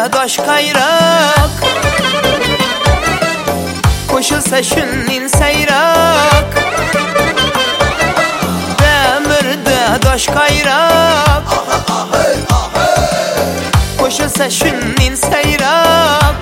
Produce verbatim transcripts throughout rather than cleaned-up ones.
daş kayrak, koşulsa şunnin seyrak. Demirde daş kayrak, koşulsa şunnin seyrak.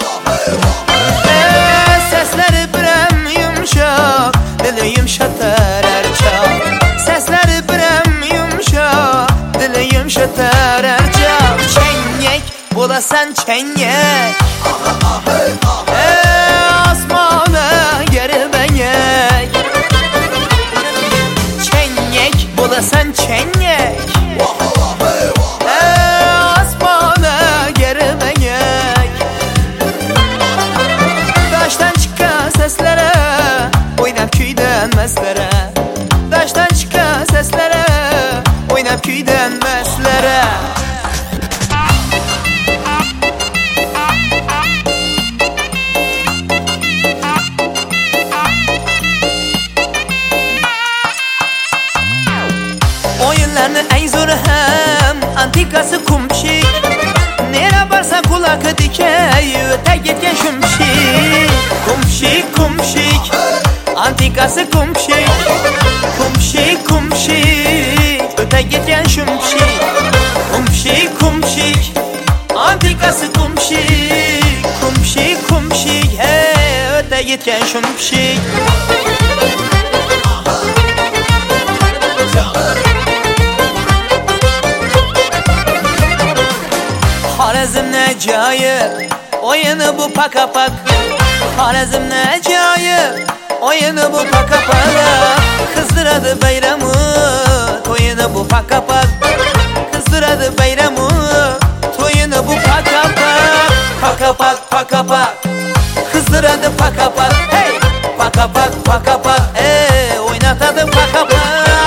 Eee sesleri birem yumuşak, dili yumşatar erçak. Sesleri birem yumuşak, dili yumşatar erçak. Çengek bulasan çengek, eee asmana geri benyek. Çengek bulasan çengek, eee asmana geri benyek. Daştan çıkan seslere, oynap köyden meslere. Daştan çıkan seslere, oynap köyden meslere. Oyunlarını en zoru hem antikası kumşik. Nere varsa kulakı dikey, öte gitken şumşik. Kumşik kumşik, antikası kumşik. Kumşik kumşik, öte gitken şumşik. Kumşik kumşik, antikası kumşik. Kumşik kumşik, he öte gitken şumşik. Harazım ne cayı, oyunu bu paka pak. Harazım ne cayı, oyunu bu paka pak. Kızdıradı bayramı, toyunu bu paka pak. Kızdıradı bayramı, toyunu bu paka pak. Paka pak, paka pak, kızdıradı paka pak. Hey, paka pak, paka pak, hey, oynatadı paka pak.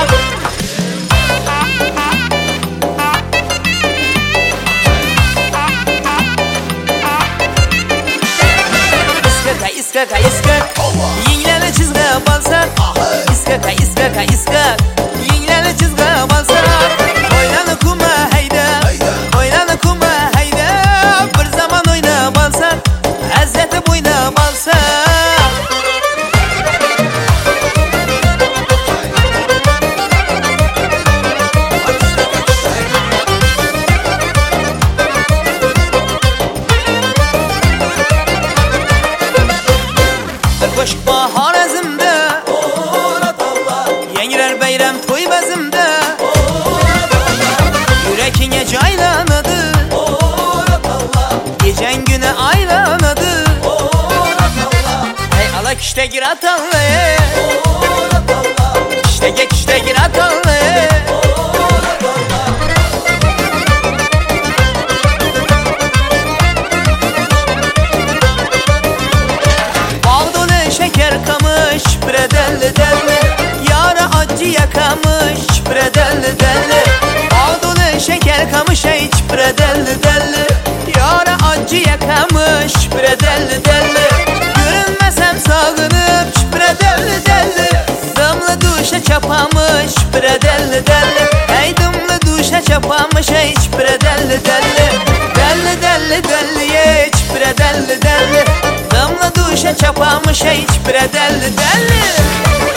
İskaka iskak, yinglerle çizgiye balsak. İskaka iskaka iskak, yinglerle çizgiye balsak. Oynanı kuma hayda, oynanı kuma hayda. Bir zaman oyna balsak, Hazreti boyna balsak. Koş bahar ezimde, yengiler bayram toy bezimde. Yürekine caylanadı, gecen güne aylanadı. Hey ala kişte gir atanlı, kişte ge kişte gir atanlı. Şeker kamış bre delli delli, yara acı yakamış bre delli delli. Al dolu şeker kamış hiç bre delli delli, yara acı yakamış bre delli delli. Görünmesem sağınıp bre delli delli, damla duşa çapamış bre delli delli. Hey damla duşa çapamış hiç bre delli delli. Delli delli delli hiç bre delli delli, damla duşa çapamış hiç bre delli delli.